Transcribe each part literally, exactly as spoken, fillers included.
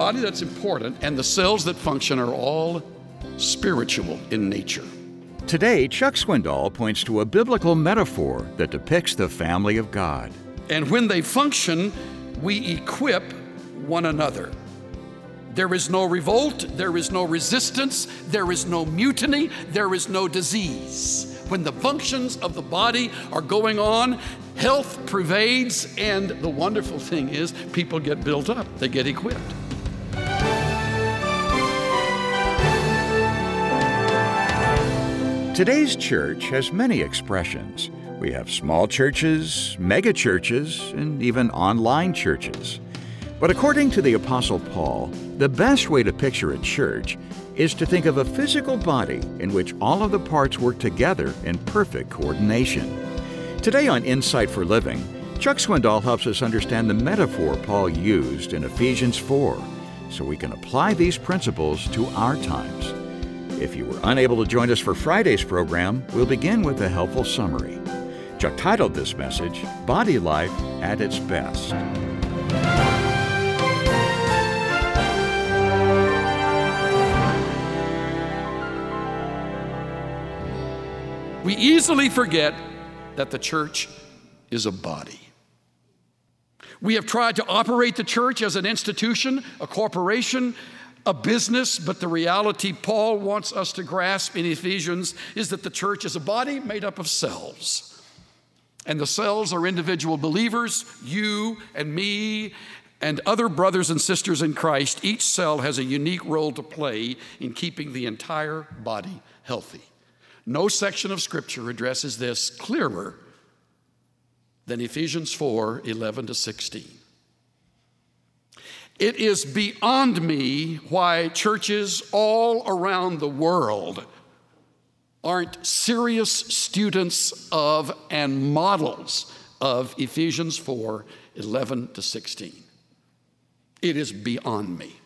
body that's important, and the cells that function are all spiritual in nature. Today, Chuck Swindoll points to a biblical metaphor that depicts the family of God. And when they function, we equip one another. There is no revolt, there is no resistance, there is no mutiny, there is no disease. When the functions of the body are going on, health pervades, and the wonderful thing is people get built up, they get equipped. Today's church has many expressions. We have small churches, mega churches, and even online churches. But according to the Apostle Paul, the best way to picture a church is to think of a physical body in which all of the parts work together in perfect coordination. Today on Insight for Living, Chuck Swindoll helps us understand the metaphor Paul used in Ephesians four, so we can apply these principles to our times. If you were unable to join us for Friday's program, we'll begin with a helpful summary. Chuck titled this message, Body Life at its Best. We easily forget that the church is a body. We have tried to operate the church as an institution, a corporation, a business, but the reality Paul wants us to grasp in Ephesians is that the church is a body made up of cells. And the cells are individual believers, you and me, and other brothers and sisters in Christ. Each cell has a unique role to play in keeping the entire body healthy. No section of Scripture addresses this clearer than Ephesians four, eleven to sixteen. It is beyond me why churches all around the world aren't serious students of and models of Ephesians four, eleven to sixteen. It is beyond me.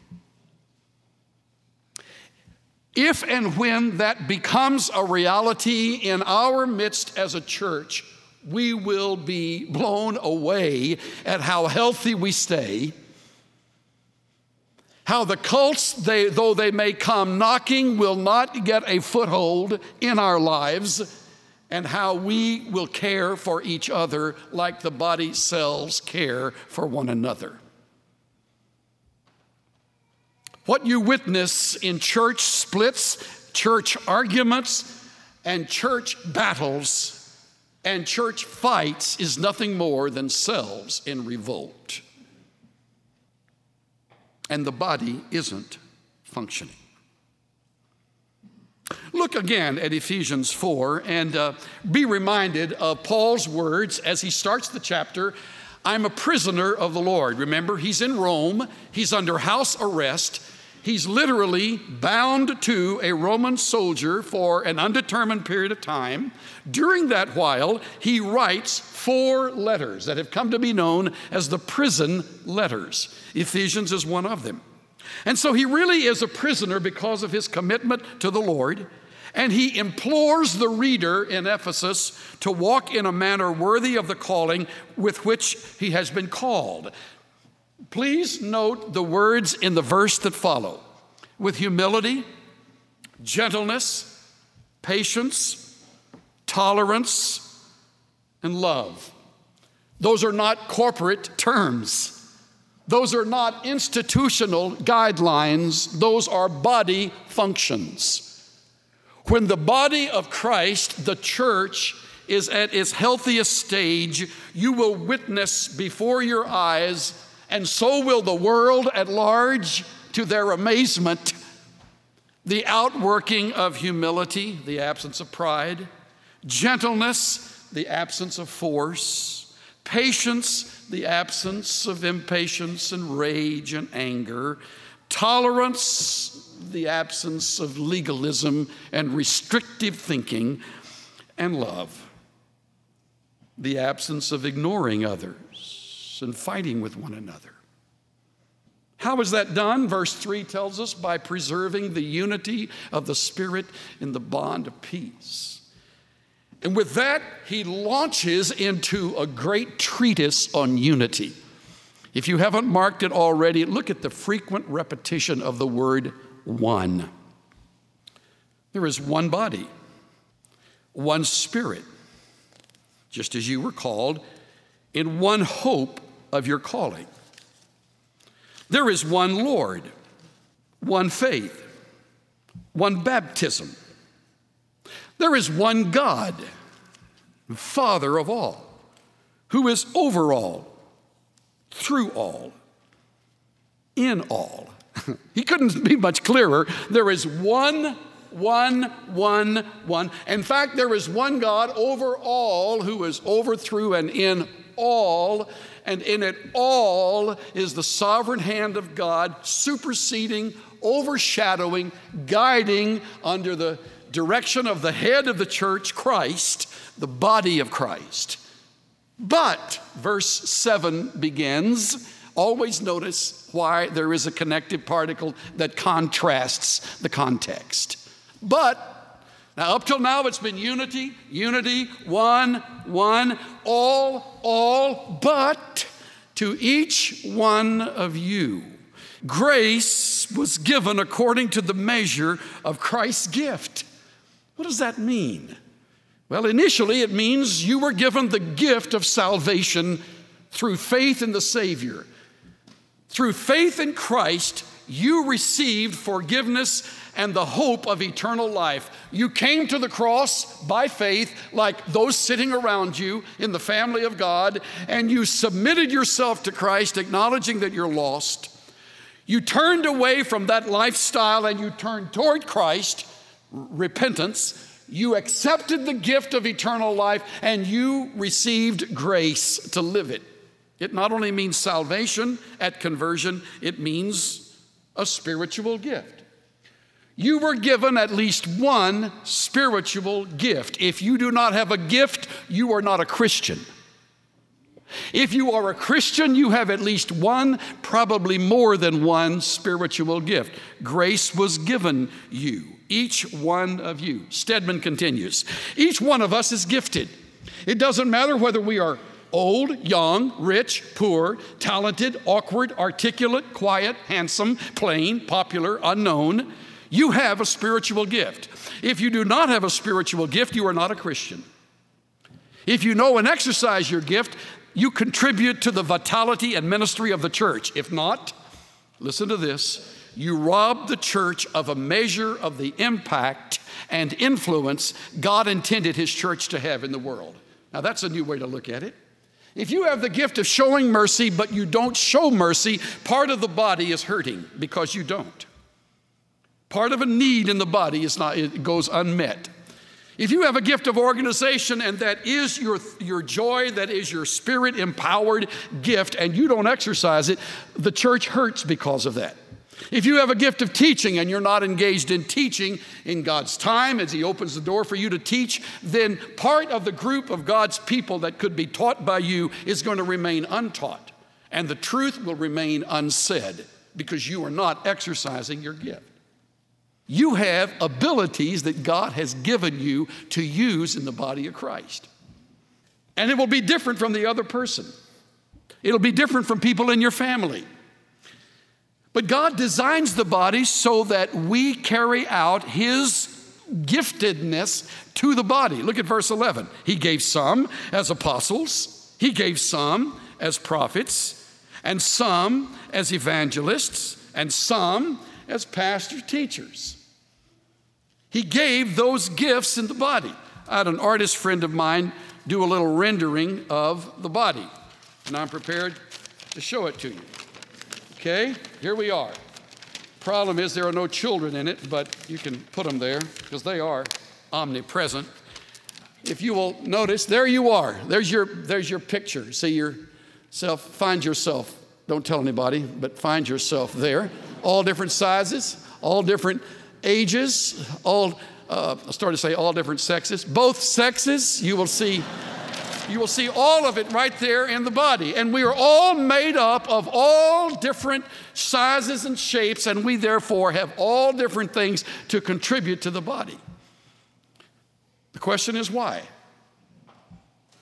If and when that becomes a reality in our midst as a church, we will be blown away at how healthy we stay, how the cults, they, though they may come knocking, will not get a foothold in our lives, and how we will care for each other like the body cells care for one another. What you witness in church splits, church arguments, and church battles and church fights is nothing more than cells in revolt. And the body isn't functioning. Look again at Ephesians four and uh, be reminded of Paul's words as he starts the chapter. I'm a prisoner of the Lord. Remember, he's in Rome. He's under house arrest. He's literally bound to a Roman soldier for an undetermined period of time. During that while, he writes four letters that have come to be known as the prison letters. Ephesians is one of them. And so he really is a prisoner because of his commitment to the Lord. And he implores the reader in Ephesus to walk in a manner worthy of the calling with which he has been called. Please note the words in the verse that follow. With humility, gentleness, patience, tolerance, and love. Those are not corporate terms. Those are not institutional guidelines. Those are body functions. When the body of Christ, the church, is at its healthiest stage, you will witness before your eyes, and so will the world at large, to their amazement, the outworking of humility, the absence of pride, gentleness, the absence of force, patience, the absence of impatience and rage and anger, tolerance, the absence of legalism and restrictive thinking, and love, the absence of ignoring others and fighting with one another. How is that done? Verse three tells us, by preserving the unity of the Spirit in the bond of peace. And with that, he launches into a great treatise on unity. If you haven't marked it already, look at the frequent repetition of the word one. There is one body, one Spirit, just as you were called in one hope of your calling. There is one Lord, one faith, one baptism. There is one God, Father of all, who is over all, through all, in all. He couldn't be much clearer. There is one, one, one, one. In fact, there is one God over all, who is over, through, and in all. And in it all is the sovereign hand of God, superseding, overshadowing, guiding under the direction of the head of the church, Christ, the body of Christ. But, verse seven begins, always notice why there is a connective particle that contrasts the context. But, now up till now it's been unity, unity, one, one, all, all, but to each one of you, grace was given according to the measure of Christ's gift. What does that mean? Well, initially it means you were given the gift of salvation through faith in the Savior. Through faith in Christ, you received forgiveness and the hope of eternal life. You came to the cross by faith, like those sitting around you in the family of God, and you submitted yourself to Christ, acknowledging that you're lost. You turned away from that lifestyle and you turned toward Christ, repentance. You accepted the gift of eternal life and you received grace to live it. It not only means salvation at conversion, it means a spiritual gift. You were given at least one spiritual gift. If you do not have a gift, you are not a Christian. If you are a Christian, you have at least one, probably more than one spiritual gift. Grace was given you, each one of you. Stedman continues, each one of us is gifted. It doesn't matter whether we are old, young, rich, poor, talented, awkward, articulate, quiet, handsome, plain, popular, unknown. You have a spiritual gift. If you do not have a spiritual gift, you are not a Christian. If you know and exercise your gift, you contribute to the vitality and ministry of the church. If not, listen to this, you rob the church of a measure of the impact and influence God intended his church to have in the world. Now that's a new way to look at it. If you have the gift of showing mercy, but you don't show mercy, part of the body is hurting because you don't. Part of a need in the body is not, it goes unmet. If you have a gift of organization and that is your, your joy, that is your spirit-empowered gift, and you don't exercise it, the church hurts because of that. If you have a gift of teaching and you're not engaged in teaching in God's time as he opens the door for you to teach, then part of the group of God's people that could be taught by you is going to remain untaught, and the truth will remain unsaid because you are not exercising your gift. You have abilities that God has given you to use in the body of Christ. And it will be different from the other person. It'll be different from people in your family. But God designs the body so that we carry out his giftedness to the body. Look at verse eleven. He gave some as apostles. He gave some as prophets, and some as evangelists, and some as pastor teachers. He gave those gifts in the body. I had an artist friend of mine do a little rendering of the body, and I'm prepared to show it to you. Okay, here we are. Problem is there are no children in it, but you can put them there because they are omnipresent. If you will notice, there you are. There's your, there's your picture. See yourself, find yourself. Don't tell anybody, but find yourself there. All different sizes, all different ages, all, uh, I started to say all different sexes. Both sexes, you will see, you will see all of it right there in the body. And we are all made up of all different sizes and shapes, and we therefore have all different things to contribute to the body. The question is why?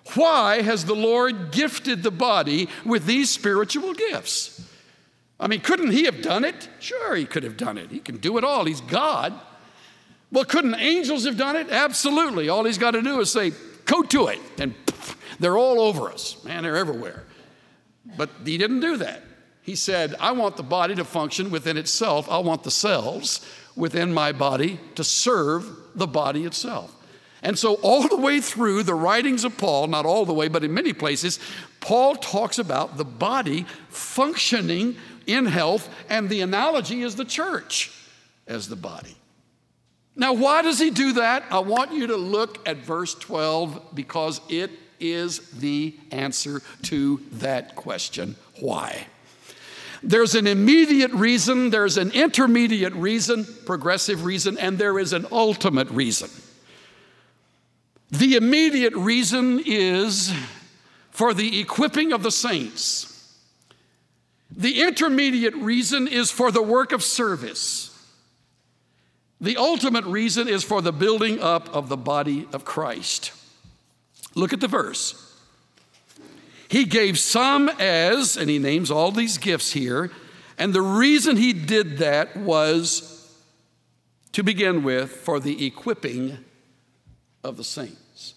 Why has the Lord gifted the body with these spiritual gifts? I mean, couldn't he have done it? Sure, he could have done it. He can do it all. He's God. Well, couldn't angels have done it? Absolutely. All he's got to do is say, go to it. And poof, they're all over us. Man, they're everywhere. But he didn't do that. He said, I want the body to function within itself. I want the cells within my body to serve the body itself. And so all the way through the writings of Paul, not all the way, but in many places, Paul talks about the body functioning in health, and the analogy is the church as the body. Now, why does he do that? I want you to look at verse twelve because it is the answer to that question. Why? There's an immediate reason, there's an intermediate reason, progressive reason, and there is an ultimate reason. The immediate reason is for the equipping of the saints. The intermediate reason is for the work of service. The ultimate reason is for the building up of the body of Christ. Look at the verse. He gave some as, and he names all these gifts here, and the reason he did that was, to begin with, for the equipping of the saints.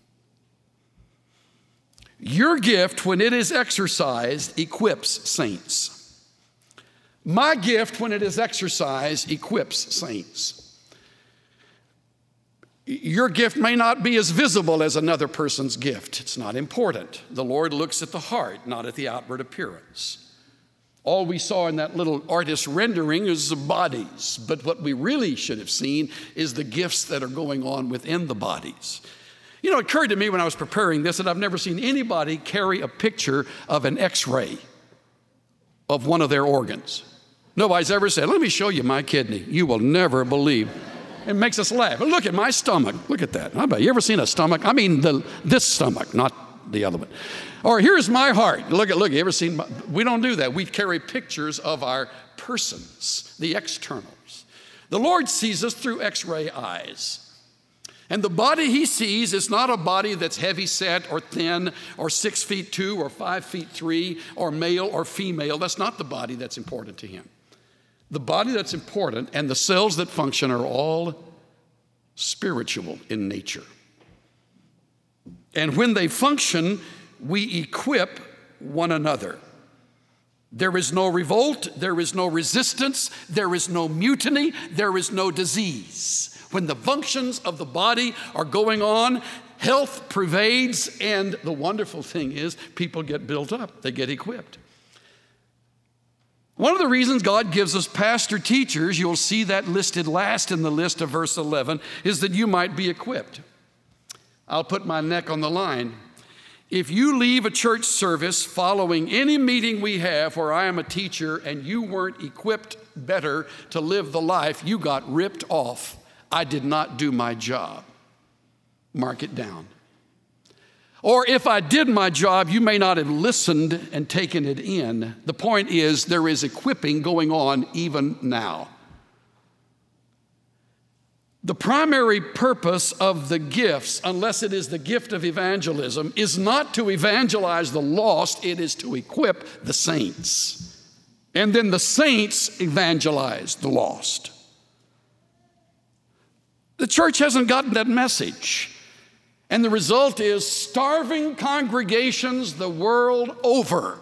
Your gift, when it is exercised, equips saints. My gift, when it is exercised, equips saints. Your gift may not be as visible as another person's gift. It's not important. The Lord looks at the heart, not at the outward appearance. All we saw in that little artist rendering is the bodies, but what we really should have seen is the gifts that are going on within the bodies. You know, it occurred to me when I was preparing this that I've never seen anybody carry a picture of an x-ray of one of their organs. Nobody's ever said, let me show you my kidney. You will never believe. It makes us laugh. Look at my stomach. Look at that. How about you ever seen a stomach? I mean, the, this stomach, not the other one. Or here's my heart. Look at, look, you ever seen, my, we don't do that. We carry pictures of our persons, the externals. The Lord sees us through x-ray eyes. And the body he sees is not a body that's heavy set or thin or six feet two or five feet three or male or female. That's not the body that's important to him. The body that's important and the cells that function are all spiritual in nature. And when they function, we equip one another. There is no revolt, there is no resistance, there is no mutiny, there is no disease. When the functions of the body are going on, health pervades, and the wonderful thing is people get built up, they get equipped. One of the reasons God gives us pastor teachers, you'll see that listed last in the list of verse eleven, is that you might be equipped. I'll put my neck on the line. If you leave a church service following any meeting we have where I am a teacher and you weren't equipped better to live the life, you got ripped off. I did not do my job. Mark it down. Or if I did my job, you may not have listened and taken it in. The point is, there is equipping going on even now. The primary purpose of the gifts, unless it is the gift of evangelism, is not to evangelize the lost, it is to equip the saints. And then the saints evangelize the lost. The church hasn't gotten that message. And the result is starving congregations the world over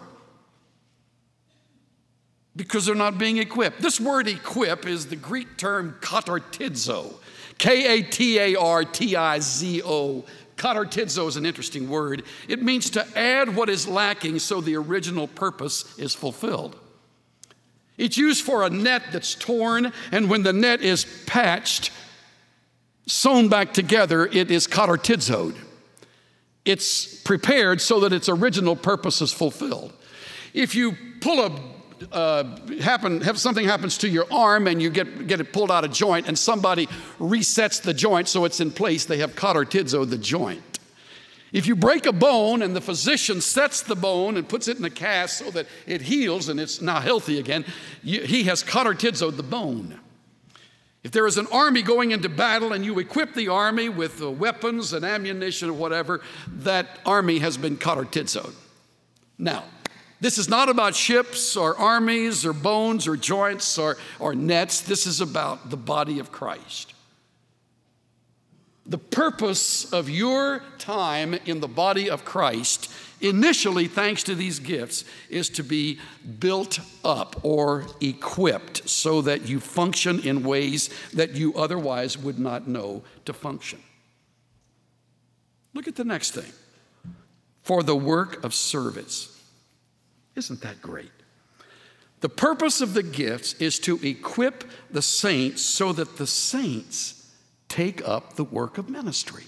because they're not being equipped. This word equip is the Greek term katartizo, K A T A R T I Z O. Katartizo is an interesting word. It means to add what is lacking so the original purpose is fulfilled. It's used for a net that's torn, and when the net is patched, sewn back together, it is katartizoed. It's prepared so that its original purpose is fulfilled. If you pull a, uh, happen, have something happens to your arm and you get, get it pulled out of joint and somebody resets the joint so it's in place, they have katartizoed the joint. If you break a bone and the physician sets the bone and puts it in a cast so that it heals and it's now healthy again, you, he has katartizoed the bone. If there is an army going into battle and you equip the army with the weapons and ammunition or whatever, that army has been katartizoed. Now, this is not about ships or armies or bones or joints or, or nets. This is about the body of Christ. The purpose of your time in the body of Christ, initially, thanks to these gifts, is to be built up or equipped so that you function in ways that you otherwise would not know to function. Look at the next thing. For the work of service. Isn't that great? The purpose of the gifts is to equip the saints so that the saints take up the work of ministry.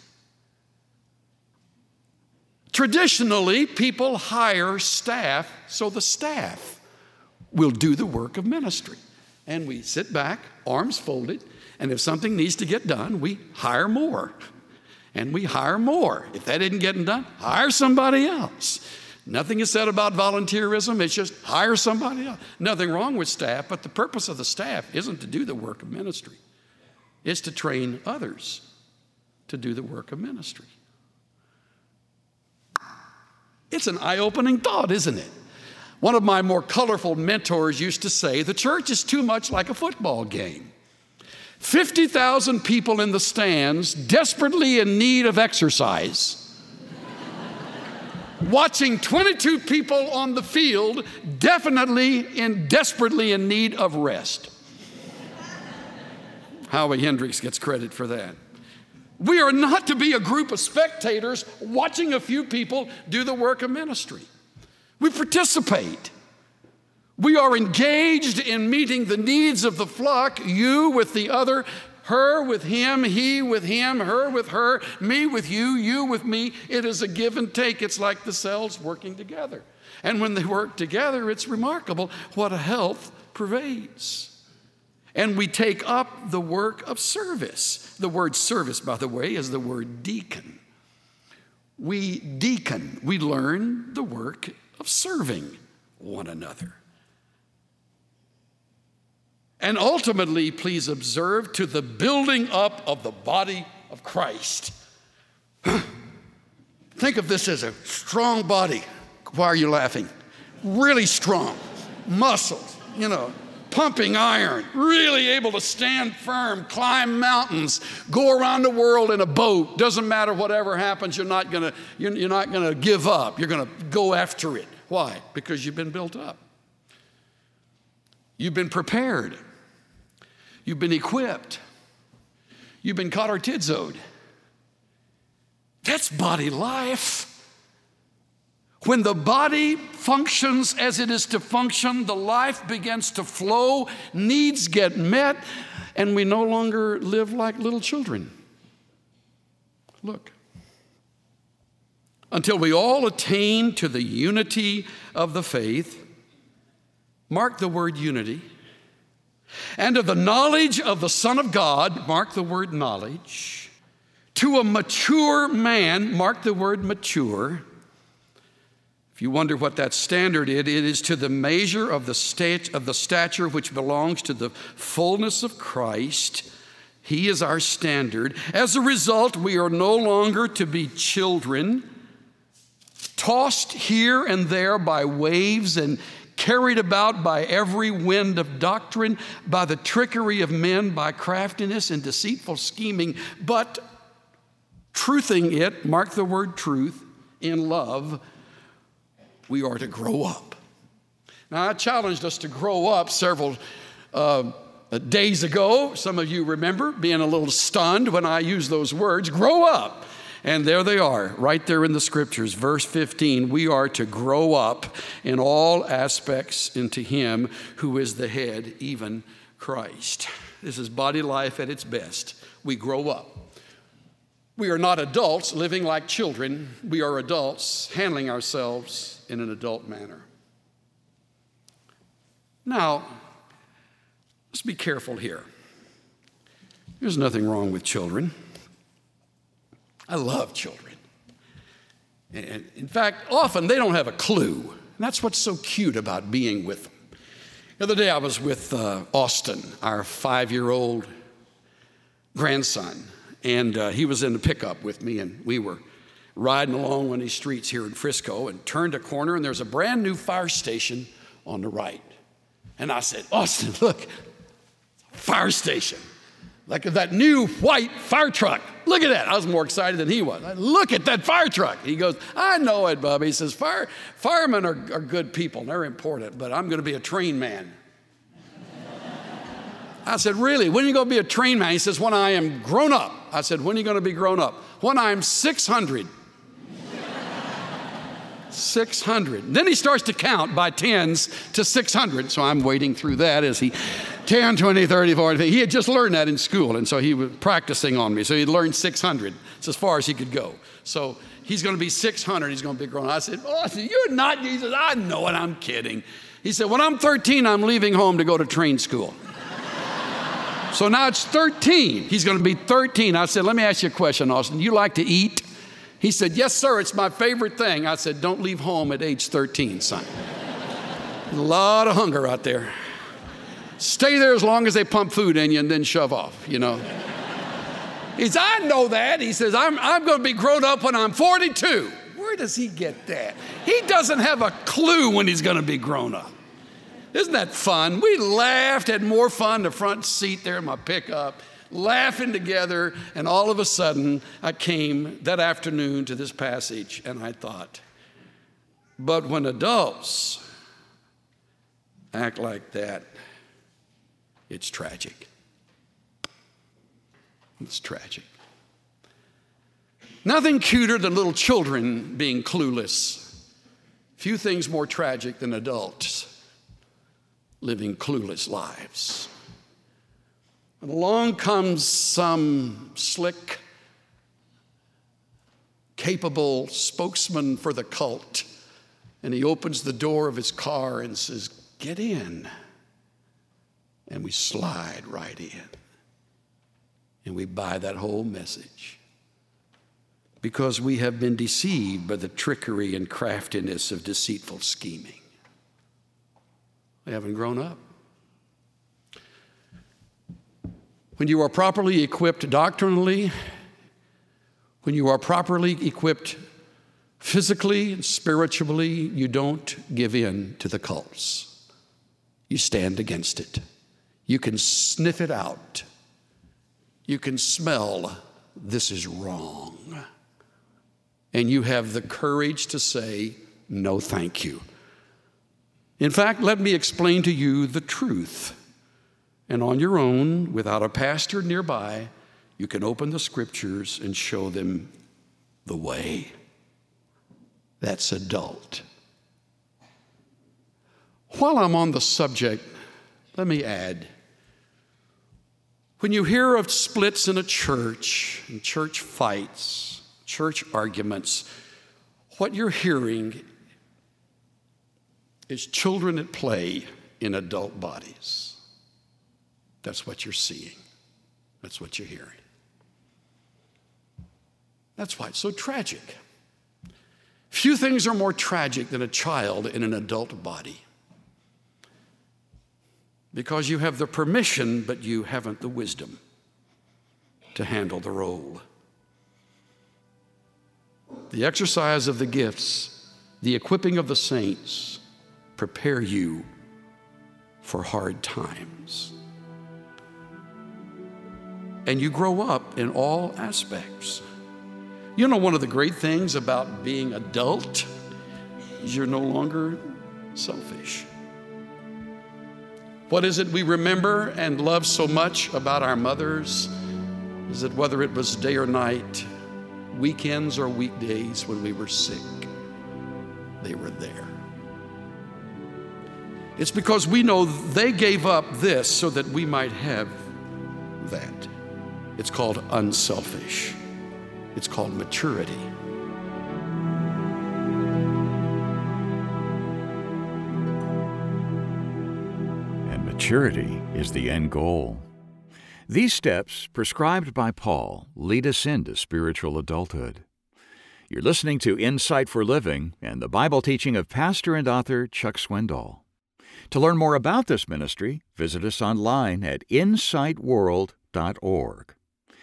Traditionally, people hire staff so the staff will do the work of ministry. And we sit back, arms folded, and if something needs to get done, we hire more. And we hire more. If that isn't getting done, hire somebody else. Nothing is said about volunteerism. It's just hire somebody else. Nothing wrong with staff, but the purpose of the staff isn't to do the work of ministry. It's to train others to do the work of ministry. It's an eye-opening thought, isn't it? One of my more colorful mentors used to say, the church is too much like a football game. fifty thousand people in the stands, desperately in need of exercise. Watching twenty-two people on the field, definitely and desperately in need of rest. Howie Hendricks gets credit for that. We are not to be a group of spectators watching a few people do the work of ministry. We participate. We are engaged in meeting the needs of the flock, you with the other, her with him, he with him, her with her, me with you, you with me. It is a give and take. It's like the cells working together. And when they work together, it's remarkable what a health pervades. And we take up the work of service. The word service, by the way, is the word deacon. We deacon. We learn the work of serving one another. And ultimately, please observe, to the building up of the body of Christ. Think of this as a strong body. Why are you laughing? Really strong. Muscles, you know. Pumping iron, really able to stand firm, climb mountains, go around the world in a boat. Doesn't matter whatever happens, you're not gonna, you're, you're not gonna give up. You're gonna go after it. Why? Because you've been built up. You've been prepared. You've been equipped. You've been katartizoed. That's body life. When the body functions as it is to function, the life begins to flow, needs get met, and we no longer live like little children. Look. Until we all attain to the unity of the faith, mark the word unity, and of the knowledge of the Son of God, mark the word knowledge, to a mature man, mark the word mature. If you wonder what that standard is, it is to the measure of the stat- of the stature which belongs to the fullness of Christ. He is our standard. As a result, we are no longer to be children, tossed here and there by waves and carried about by every wind of doctrine, by the trickery of men, by craftiness and deceitful scheming, but truthing it, mark the word truth, in love, we are to grow up. Now, I challenged us to grow up several uh, days ago. Some of you remember being a little stunned when I used those words, grow up. And there they are, right there in the scriptures. Verse fifteen, we are to grow up in all aspects into him who is the head, even Christ. This is body life at its best. We grow up. We are not adults living like children. We are adults handling ourselves in an adult manner. Now, let's be careful here. There's nothing wrong with children. I love children. And in fact, often they don't have a clue. And that's what's so cute about being with them. The other day I was with uh, Austin, our five-year-old grandson. And uh, he was in the pickup with me, and we were riding along one of these streets here in Frisco and turned a corner, and there's a brand new fire station on the right. And I said, Austin, look, fire station. Like that new white fire truck. Look at that. I was more excited than he was. Look at that fire truck. He goes, I know it, Bubba. He says, Fire, firemen are, are good people. They're important, but I'm going to be a train man. I said, really? When are you going to be a train man? He says, when I am grown up. I said, when are you going to be grown up? When I'm six hundred. six hundred. Then he starts to count by tens to six hundred. So I'm waiting through that as he, ten, twenty, thirty, forty. He had just learned that in school, and so he was practicing on me. So he'd learned six hundred. It's as far as he could go. So he's going to be six hundred. He's going to be grown. I said, oh, you're not. He says, I know it. I'm kidding. He said, when I'm thirteen, I'm leaving home to go to train school. So now it's thirteen. He's going to be thirteen. I said, let me ask you a question, Austin. You like to eat? He said, yes, sir, it's my favorite thing. I said, don't leave home at age thirteen, son. A lot of hunger out there. Stay there as long as they pump food in you and then shove off, you know. He says, I know that. He says, I'm, I'm going to be grown up when I'm forty-two. Where does he get that? He doesn't have a clue when he's going to be grown up. Isn't that fun? We laughed, had more fun, the front seat there in my pickup, laughing together, and all of a sudden, I came that afternoon to this passage, and I thought, but when adults act like that, it's tragic. It's tragic. Nothing cuter than little children being clueless. Few things more tragic than adults living clueless lives. And along comes some slick, capable spokesman for the cult, and he opens the door of his car and says, get in. And we slide right in. And we buy that whole message. Because we have been deceived by the trickery and craftiness of deceitful scheming. We haven't grown up. When you are properly equipped doctrinally, when you are properly equipped physically and spiritually, you don't give in to the cults. You stand against it. You can sniff it out. You can smell this is wrong. And you have the courage to say, no, thank you. In fact, let me explain to you the truth. And on your own, without a pastor nearby, you can open the scriptures and show them the way. That's adult. While I'm on the subject, let me add, when you hear of splits in a church, and church fights, church arguments, what you're hearing is children at play in adult bodies. That's what you're seeing. That's what you're hearing. That's why it's so tragic. Few things are more tragic than a child in an adult body. Because you have the permission, but you haven't the wisdom to handle the role. The exercise of the gifts, the equipping of the saints, prepare you for hard times. And you grow up in all aspects. You know, one of the great things about being adult is you're no longer selfish. What is it we remember and love so much about our mothers? Is that whether it was day or night, weekends or weekdays when we were sick, they were there. It's because we know they gave up this so that we might have that. It's called unselfish. It's called maturity. And maturity is the end goal. These steps, prescribed by Paul, lead us into spiritual adulthood. You're listening to Insight for Living and the Bible teaching of pastor and author Chuck Swindoll. To learn more about this ministry, visit us online at insight world dot org.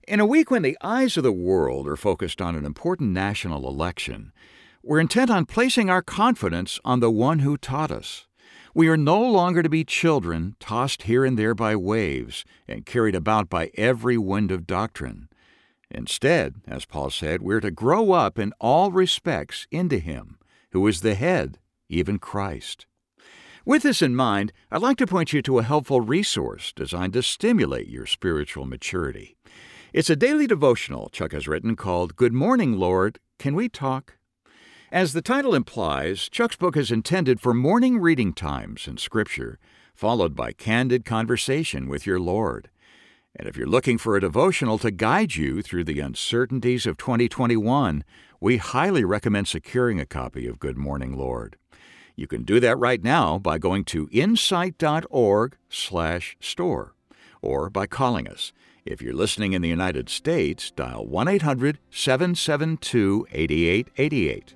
In a week when the eyes of the world are focused on an important national election, we're intent on placing our confidence on the one who taught us. We are no longer to be children tossed here and there by waves and carried about by every wind of doctrine. Instead, as Paul said, we're to grow up in all respects into Him, who is the head, even Christ. With this in mind, I'd like to point you to a helpful resource designed to stimulate your spiritual maturity. It's a daily devotional Chuck has written called Good Morning, Lord, Can We Talk? As the title implies, Chuck's book is intended for morning reading times in Scripture, followed by candid conversation with your Lord. And if you're looking for a devotional to guide you through the uncertainties of twenty twenty-one, we highly recommend securing a copy of Good Morning, Lord. You can do that right now by going to insight.org slash store or by calling us. If you're listening in the United States, dial one eight hundred seven seven two eight eight eight eight.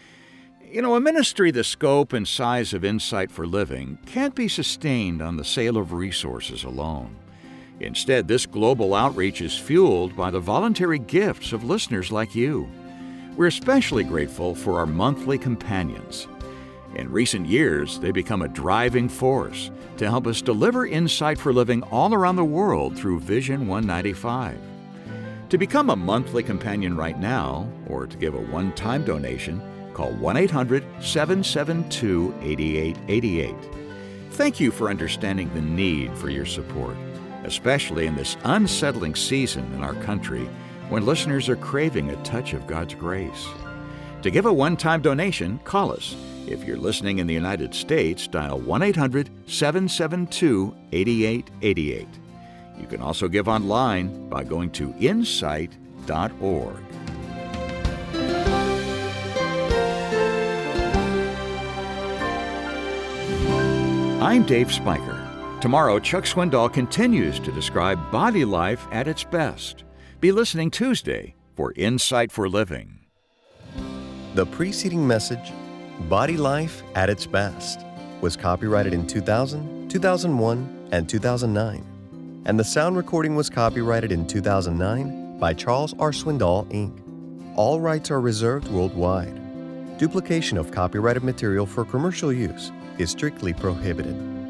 You know, a ministry the scope and size of Insight for Living can't be sustained on the sale of resources alone. Instead, this global outreach is fueled by the voluntary gifts of listeners like you. We're especially grateful for our monthly companions. In recent years, they've become a driving force to help us deliver Insight for Living all around the world through Vision one ninety-five. To become a monthly companion right now, or to give a one-time donation, call one eight hundred seven seven two eight eight eight eight. Thank you for understanding the need for your support, especially in this unsettling season in our country when listeners are craving a touch of God's grace. To give a one-time donation, call us. If you're listening in the United States, dial one eight hundred seven seven two eight eight eight eight. You can also give online by going to insight dot org. I'm Dave Spiker. Tomorrow, Chuck Swindoll continues to describe body life at its best. Be listening Tuesday for Insight for Living. The preceding message, Body Life at Its Best, was copyrighted in two thousand, two thousand one, and two thousand nine, and the sound recording was copyrighted in two thousand nine by Charles R. Swindoll, Incorporated. All rights are reserved worldwide. Duplication of copyrighted material for commercial use is strictly prohibited.